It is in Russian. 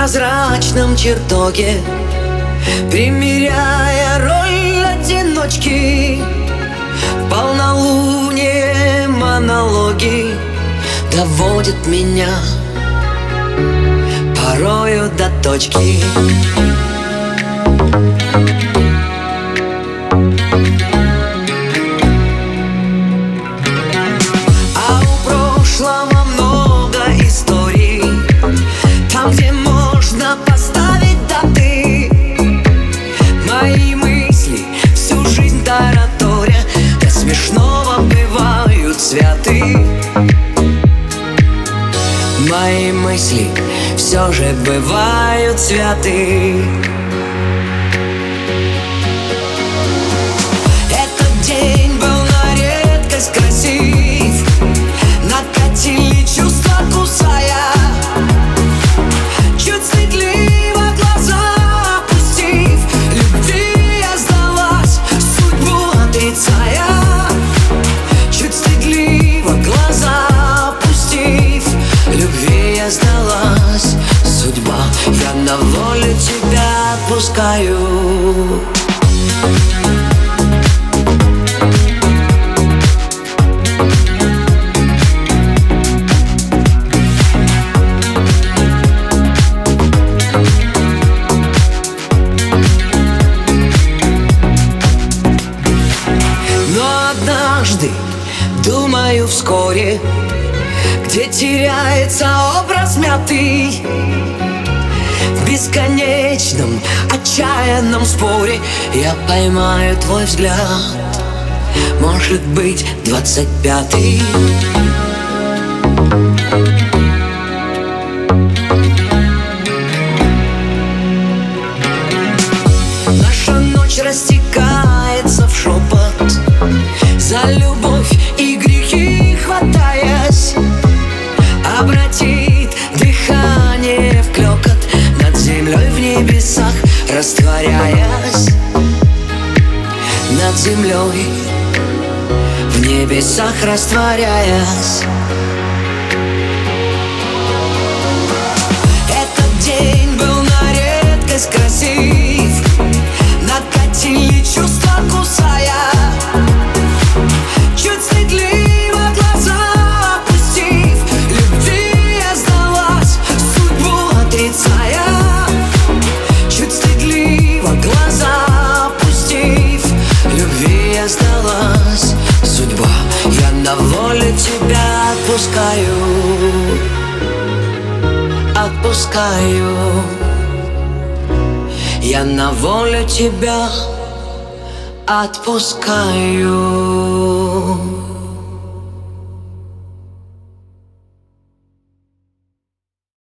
прозрачном чертоге, примеряя роль одиночки. В полнолуние монологи доводят меня порою до точки. А у прошлого много историй, там, где можно поставить даты. Мои мысли всю жизнь тараторя до смешного бывают святы. Мои мысли все же бывают святы. Этот день был на редкость красив, накатили чувства, кусая. Чуть стыдливо глаза опустив, любви я сдалась, судьбу отрицая. Чуть стыдливо глаза опустив, любви я сдалась, судьба, я на волю тебя отпускаю. Но однажды, думаю, вскоре, где теряется образ мятый, в бесконечном отчаянном споре я поймаю твой взгляд, может быть, 25-й. Наша ночь растекается в шепот, за любовь и грехи хватаясь, обратит дыхание в клёкот, над землей в небесах растворяясь. Над землей в небесах растворяясь. Этот день был на редкость красив, накатили чувства, кусая. Чуть стыдливо глаза опустив, любви я сдалась, судьбу отрицая. Чуть стыдливо глаза опустив, любви я сдалась, судьба, я на волю тебя отпускаю. Отпускаю, я на волю тебя отпускаю.